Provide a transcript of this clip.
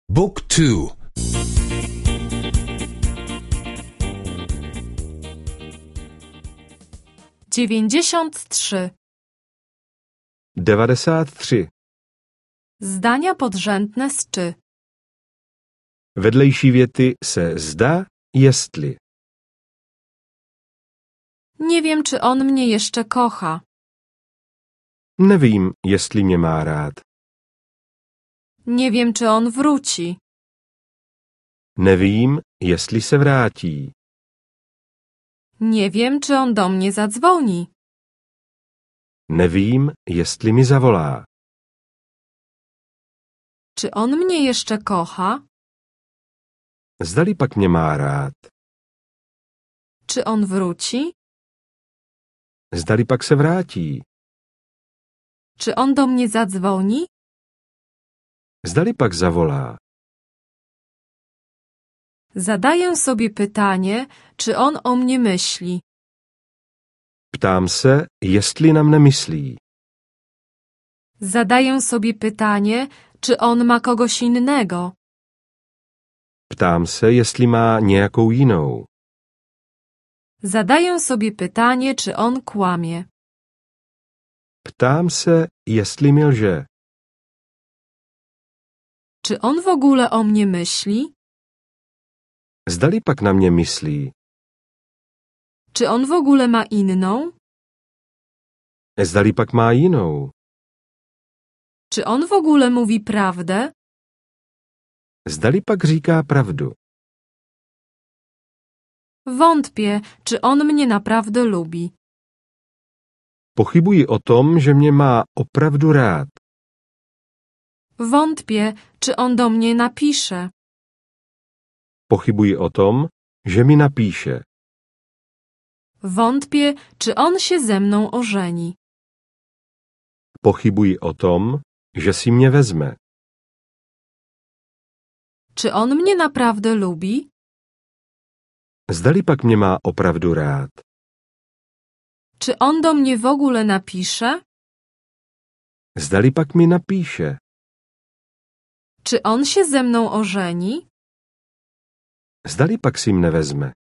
Book 2. 93. 93. Zdania podrzędne z czy. Vedlejší věty se zda, jestli. Nie wiem, czy on mnie jeszcze kocha. Nevím, jestli mě má rád. Nie wiem, czy on wróci. Nevím, jestli se vrátí. Nie wiem, czy on do mnie zadzwoni. Nevím, jestli mi zavolá. Czy on mnie jeszcze kocha? Zdali pak mě má rád. Czy on wróci? Zdali pak se vrátí. Czy on do mnie zadzwoni? Zdali pak zavolá. Zadaję sobie pytanie, czy on o mnie myśli. Ptám se, jestli na mne myslí. Zadaję sobie pytanie, czy on ma kogoś innego. Ptám se, jestli má nějakou jinou. Zadaję sobie pytanie, czy on kłamie. Ptám se, jestli mi lže. Czy on w ogóle o mnie myśli? Zdali pak na mě myslí. Czy on w ogóle ma inną? Zdali pak má jinou. Czy on w ogóle mówi prawdę? Zdali pak říká pravdu. Wątpię, czy on mnie naprawdę lubi. Pochybuji o tom, že mě má opravdu rád. Wątpię, czy on do mnie napisze. Pochybuji o tom, že mi napíše. Wątpię, czy on się ze mną ożeni. Pochybuji o tom, že si mě vezme. Czy on mnie naprawdę lubi? Zdali pak mě má opravdu rád. Czy on do mnie w ogóle napisze? Zdali pak mi napíše. Czy on się ze mną ożeni? Zdali pak si mne vezme.